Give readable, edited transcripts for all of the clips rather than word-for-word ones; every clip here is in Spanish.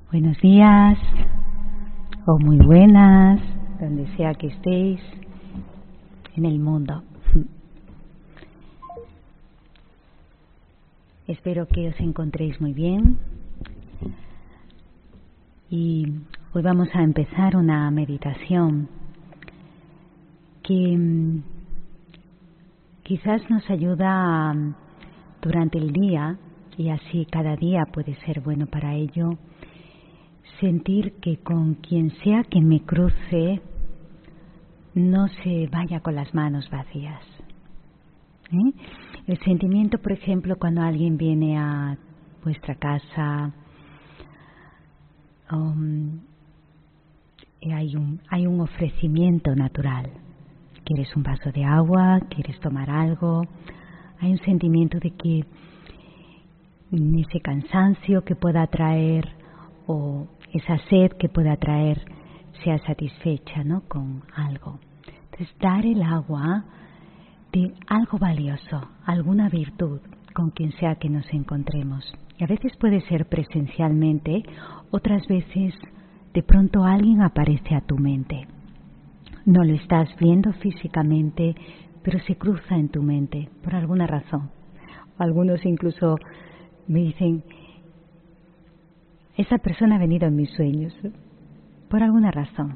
Buenos días o muy buenas, donde sea que estéis en el mundo. Espero que os encontréis muy bien y hoy vamos a empezar una meditación que quizás nos ayuda durante el día, y así cada día puede ser bueno para ello, sentir que con quien sea que me cruce no se vaya con las manos vacías. El sentimiento, por ejemplo, cuando alguien viene a vuestra casa, hay un ofrecimiento natural. ¿Quieres un vaso de agua? ¿Quieres tomar algo? Hay un sentimiento de que ese cansancio que pueda traer o esa sed que pueda traer sea satisfecha, ¿no?, con algo. Entonces, dar el agua de algo valioso, alguna virtud, con quien sea que nos encontremos. Y a veces puede ser presencialmente, otras veces de pronto alguien aparece a tu mente. No lo estás viendo físicamente, pero se cruza en tu mente por alguna razón. Algunos incluso me dicen: esa persona ha venido en mis sueños, por alguna razón.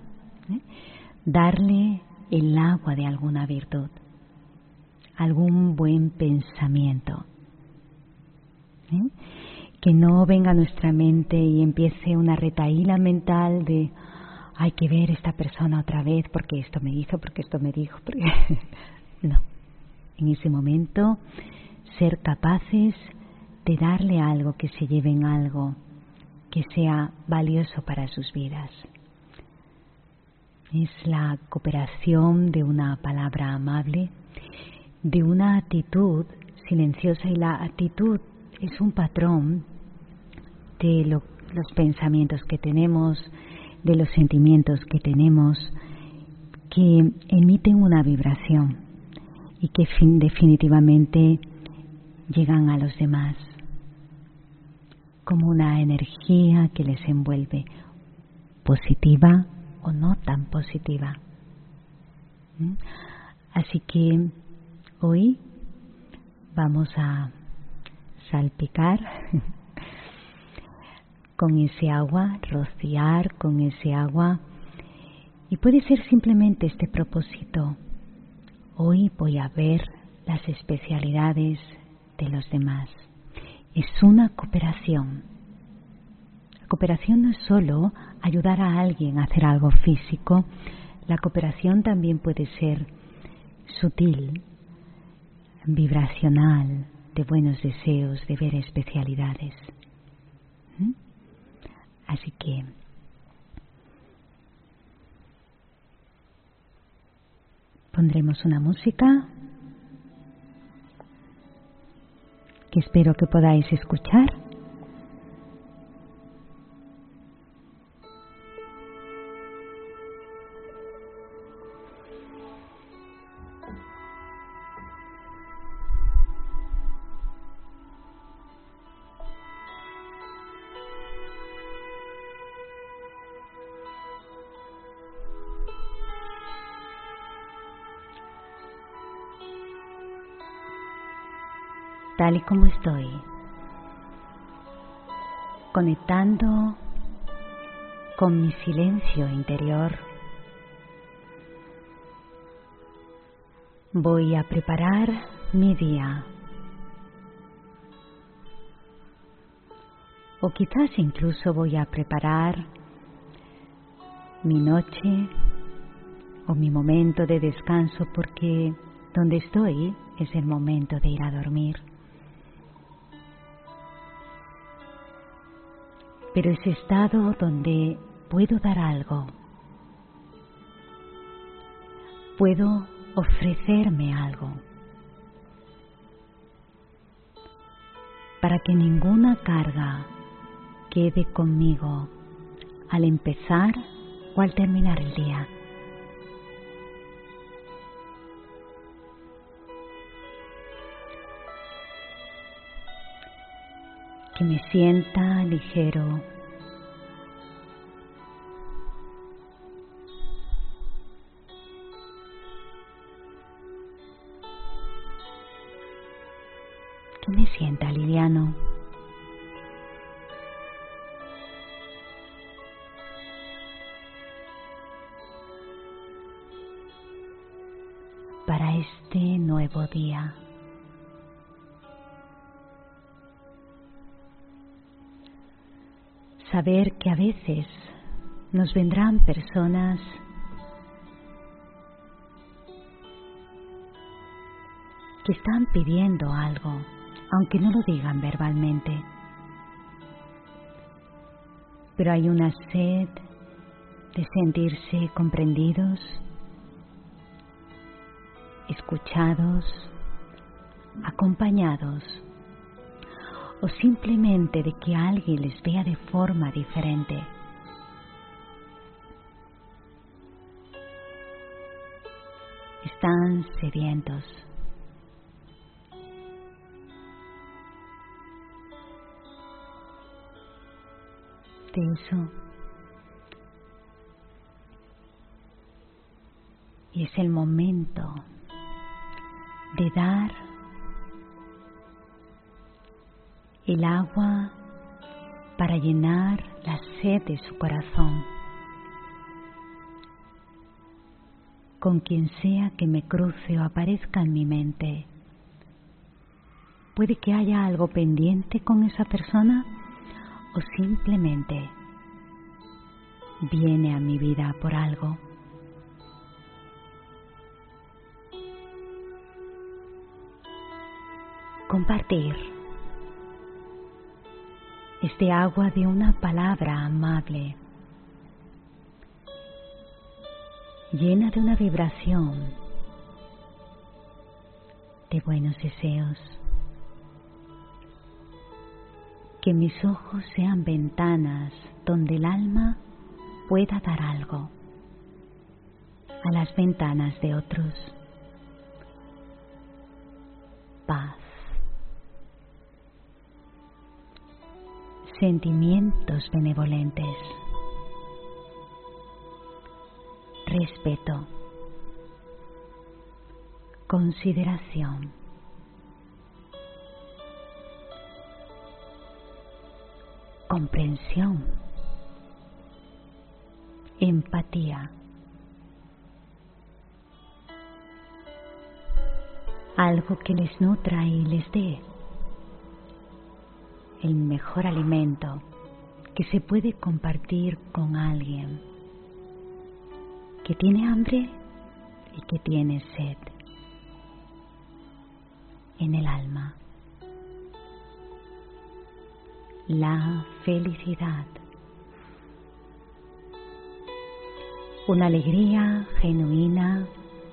Darle el agua de alguna virtud, algún buen pensamiento. Que no venga a nuestra mente y empiece una retahíla mental de hay que ver esta persona otra vez porque esto me hizo, porque esto me dijo. No. En ese momento, ser capaces de darle algo, que se lleven algo que sea valioso para sus vidas. Es la cooperación de una palabra amable, de una actitud silenciosa, y la actitud es un patrón de los pensamientos que tenemos, de los sentimientos que tenemos, que emiten una vibración y que definitivamente llegan a los demás como una energía que les envuelve, positiva o no tan positiva. Así que hoy vamos a salpicar con ese agua, rociar con ese agua, y puede ser simplemente este propósito: hoy voy a ver las especialidades de los demás. Es una cooperación. La cooperación no es solo ayudar a alguien a hacer algo físico. La cooperación también puede ser sutil, vibracional, de buenos deseos, de ver especialidades. Así que pondremos una música que espero que podáis escuchar. Tal y como estoy, conectando con mi silencio interior, voy a preparar mi día, o quizás incluso voy a preparar mi noche o mi momento de descanso, porque donde estoy es el momento de ir a dormir. Pero ese estado donde puedo dar algo, puedo ofrecerme algo, para que ninguna carga quede conmigo al empezar o al terminar el día. Que me sienta ligero, me sienta liviano. Para este nuevo día. Saber que a veces nos vendrán personas que están pidiendo algo, aunque no lo digan verbalmente. Pero hay una sed de sentirse comprendidos, escuchados, acompañados, o simplemente de que alguien les vea de forma diferente. Están sedientos. De eso. Y es el momento de dar el agua para llenar la sed de su corazón. Con quien sea que me cruce o aparezca en mi mente, puede que haya algo pendiente con esa persona o simplemente viene a mi vida por algo. Compartir este agua de una palabra amable, llena de una vibración de buenos deseos. Que mis ojos sean ventanas donde el alma pueda dar algo a las ventanas de otros. Paz. Sentimientos benevolentes. Respeto. Consideración. Comprensión. Empatía. Algo que les nutra y les dé el mejor alimento que se puede compartir con alguien que tiene hambre y que tiene sed en el alma. La felicidad. Una alegría genuina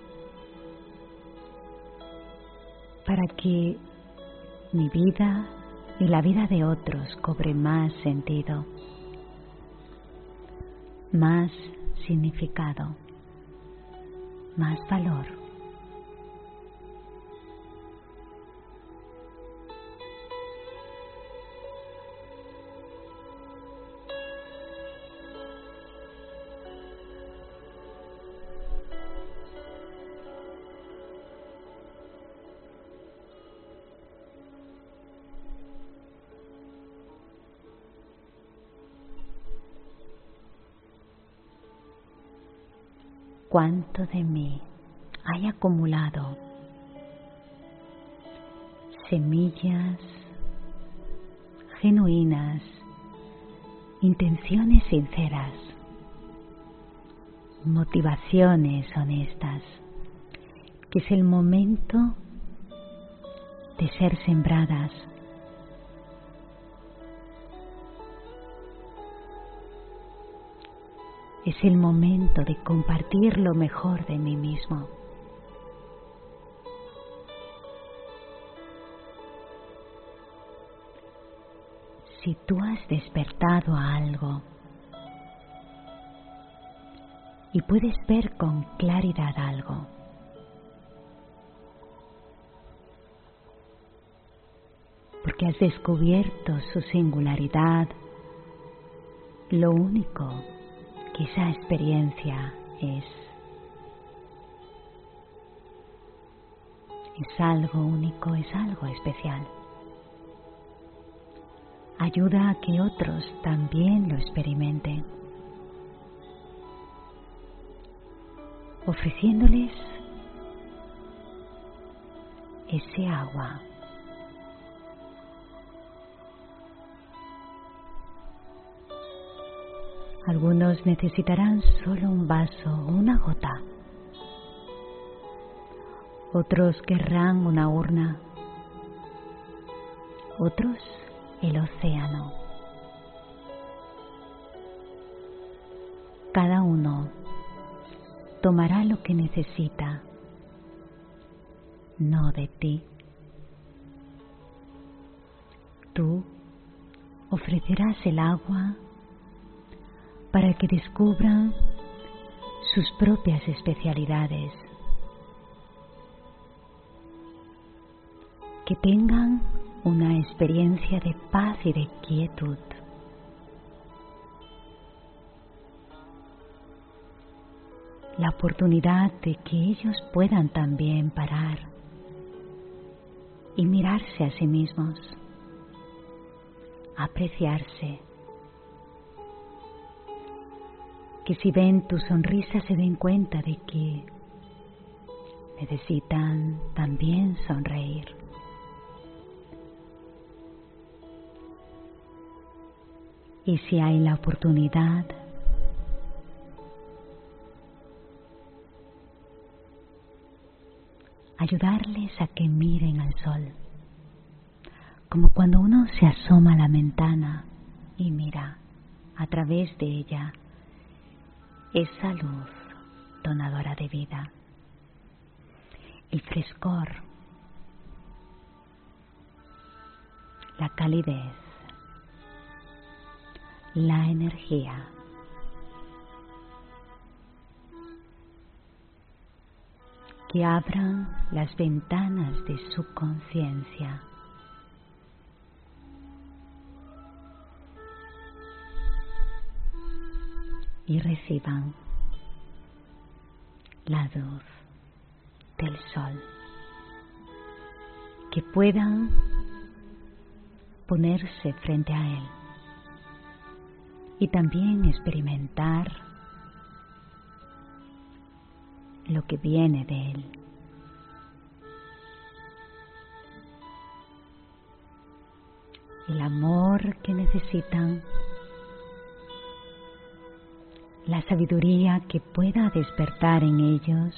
para que mi vida y la vida de otros cobre más sentido, más significado, más valor. Cuánto de mí hay acumulado semillas genuinas, intenciones sinceras, motivaciones honestas, que es el momento de ser sembradas. Es el momento de compartir lo mejor de mí mismo. Si tú has despertado a algo y puedes ver con claridad algo, porque has descubierto su singularidad, lo único que esa experiencia es algo único, es algo especial. ayuda a que otros también lo experimenten, ofreciéndoles ese agua. Algunos necesitarán solo un vaso o una gota. Otros querrán una urna. Otros el océano. Cada uno tomará lo que necesita, no de ti. Tú ofrecerás el agua para que descubran sus propias especialidades, que tengan una experiencia de paz y de quietud. La oportunidad de que ellos puedan también parar y mirarse a sí mismos, apreciarse. Que si ven tu sonrisa se den cuenta de que necesitan también sonreír. Y si hay la oportunidad, ayudarles a que miren al sol, como cuando uno se asoma a la ventana y mira a través de ella esa luz donadora de vida, el frescor, la calidez, la energía. Que abran las ventanas de su conciencia. Y reciban la luz del sol. Que puedan ponerse frente a él y también experimentar lo que viene de él. El amor que necesitan, la sabiduría que pueda despertar en ellos,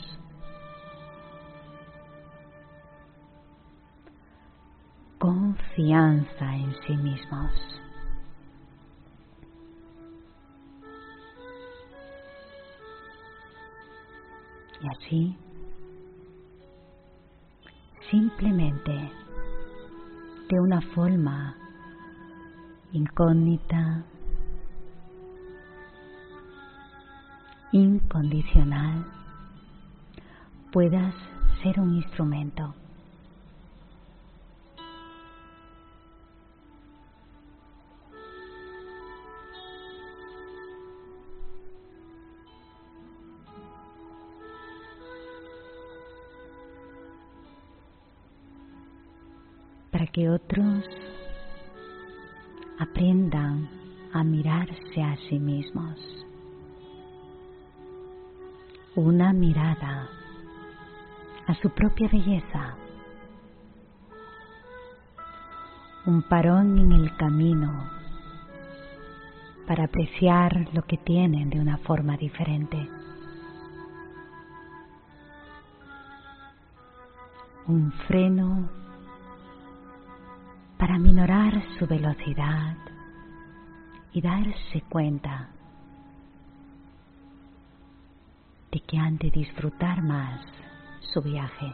confianza en sí mismos. Y así, simplemente, de una forma incógnita, incondicional, puedas ser un instrumento. Para que otros aprendan a mirarse a sí mismos. Una mirada a su propia belleza. Un parón en el camino para apreciar lo que tienen de una forma diferente. Un freno para aminorar su velocidad y darse cuenta de que han de disfrutar más su viaje,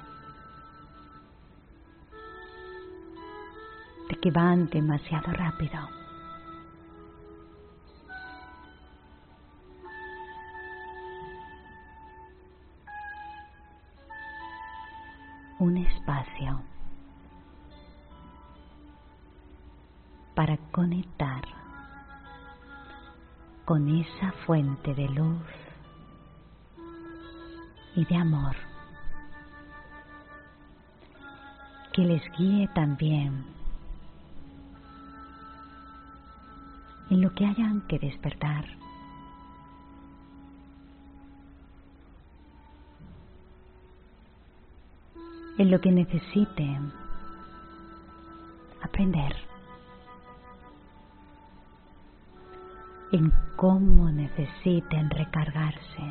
de que van demasiado rápido. Un espacio para conectar con esa fuente de luz y de amor que les guíe también en lo que hayan que despertar. En lo que necesiten aprender. En cómo necesiten recargarse.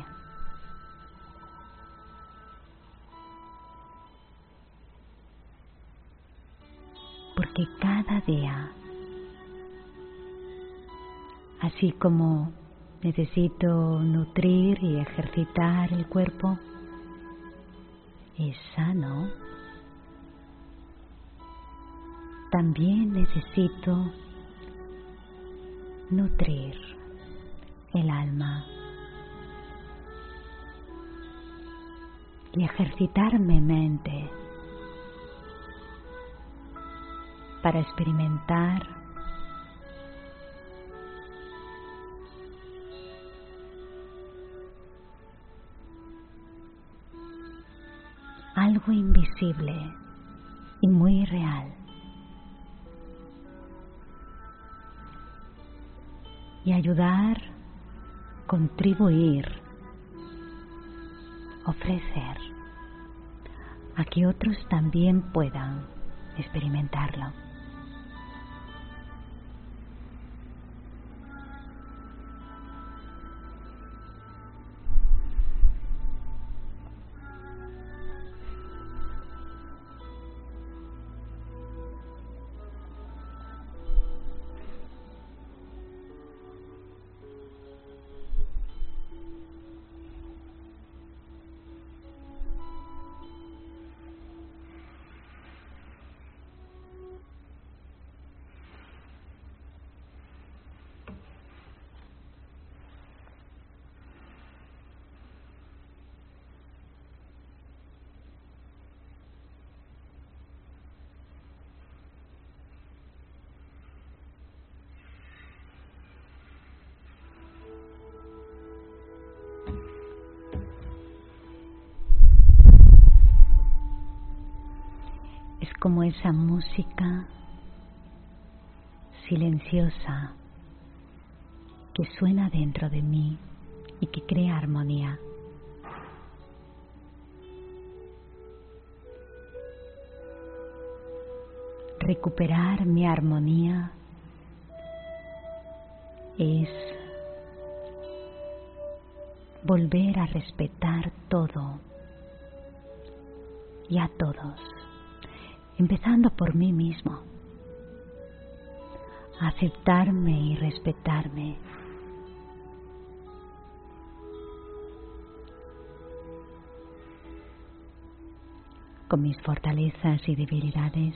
Porque cada día, así como necesito nutrir y ejercitar el cuerpo, es sano, también necesito nutrir el alma y ejercitar mi mente para experimentar algo invisible y muy real, y ayudar, contribuir, ofrecer a que otros también puedan experimentarlo. Es como esa música silenciosa que suena dentro de mí y que crea armonía. Recuperar mi armonía es volver a respetar todo y a todos, empezando por mí mismo, aceptarme y respetarme, con mis fortalezas y debilidades,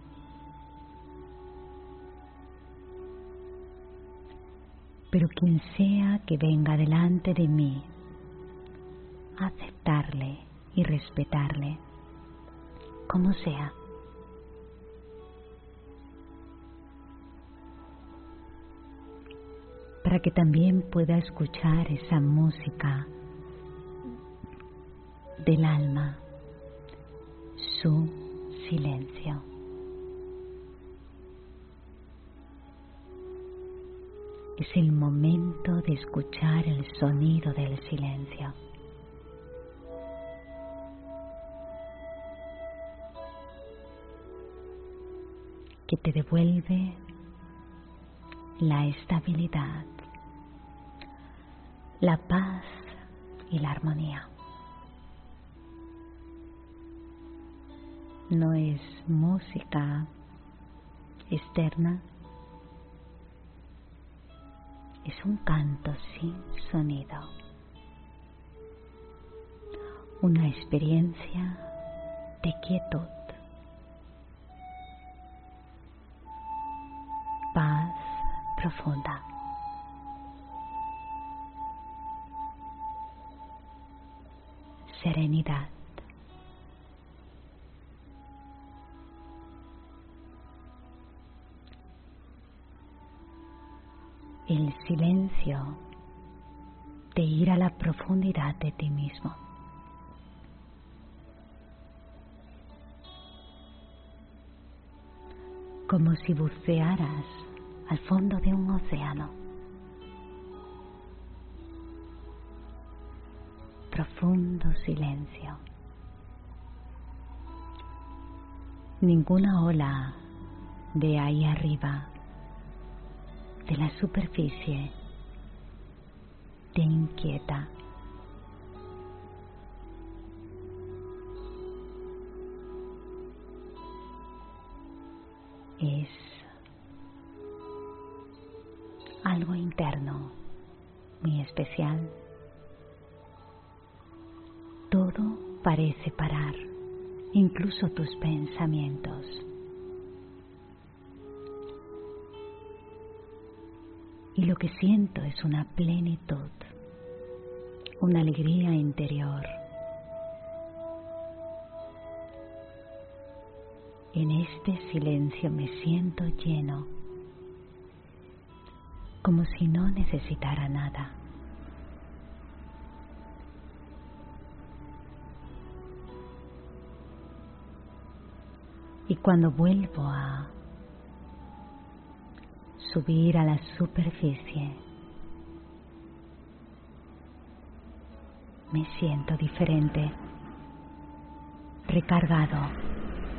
pero quien sea que venga delante de mí, aceptarle y respetarle, como sea. Para que también pueda escuchar esa música del alma, su silencio. Es el momento de escuchar el sonido del silencio. Que te devuelve la estabilidad, la paz y la armonía. No es música externa, es un canto sin sonido, una experiencia de quietud, paz profunda. Serenidad. El silencio de ir a la profundidad de ti mismo. Como si bucearas al fondo de un océano. profundo silencio. Ninguna ola de ahí arriba, de la superficie, te inquieta. Es algo interno, muy especial. Todo parece parar, incluso tus pensamientos. Y lo que siento es una plenitud, una alegría interior. En este silencio me siento lleno, como si no necesitara nada. Y cuando vuelvo a subir a la superficie, me siento diferente, recargado.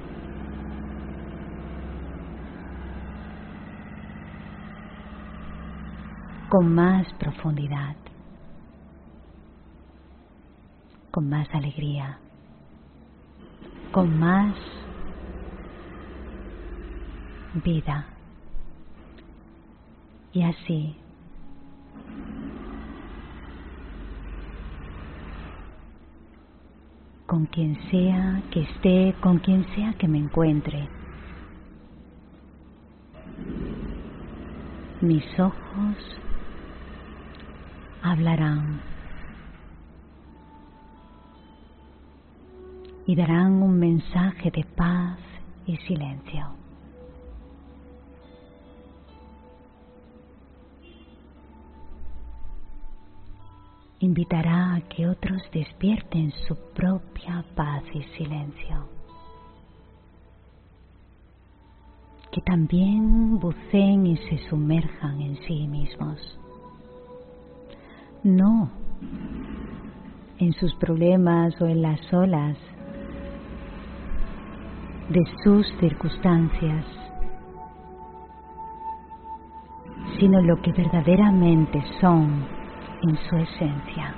Con más profundidad, con más alegría, con más vida. Y así, con quien sea que esté, con quien sea que me encuentre, mis ojos hablarán y darán un mensaje de paz y silencio. Invitará a que otros despierten su propia paz y silencio, que también buceen y se sumerjan en sí mismos. No en sus problemas o en las olas de sus circunstancias, sino lo que verdaderamente son en su esencia.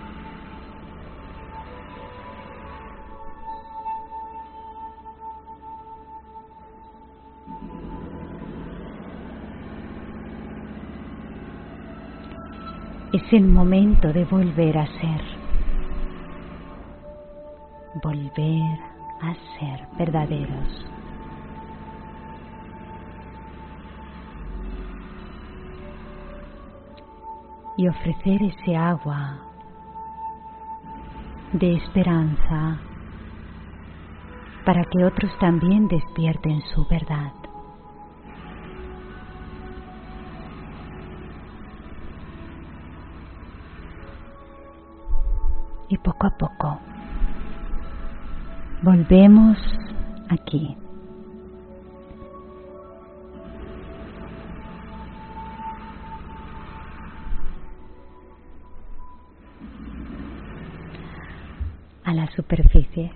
Es el momento de volver a ser verdaderos. Y ofrecer ese agua de esperanza para que otros también despierten su verdad. Y poco a poco volvemos aquí. A la superficie,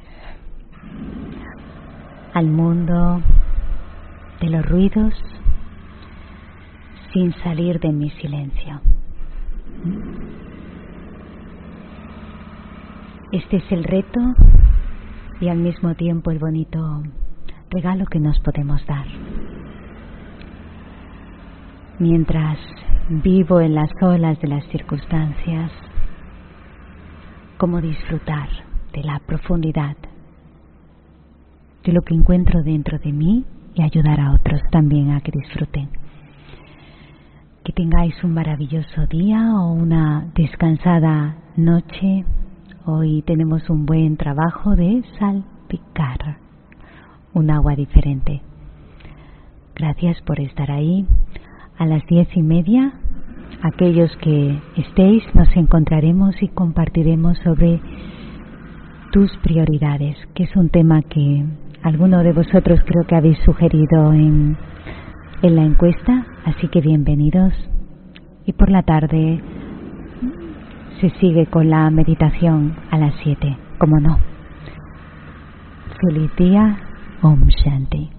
al mundo de los ruidos, sin salir de mi silencio. Este es el reto y al mismo tiempo el bonito regalo que nos podemos dar. Mientras vivo en las olas de las circunstancias, cómo disfrutar de la profundidad de lo que encuentro dentro de mí y ayudar a otros también a que disfruten. Que tengáis un maravilloso día o una descansada noche. Hoy tenemos un buen trabajo de salpicar un agua diferente. Gracias por estar ahí. A las 10:30, aquellos que estéis, nos encontraremos y compartiremos sobre tus prioridades, que es un tema que alguno de vosotros creo que habéis sugerido en la encuesta, así que bienvenidos. Y por la tarde se sigue con la meditación a las 7, como no. Feliz día, Om Shanti.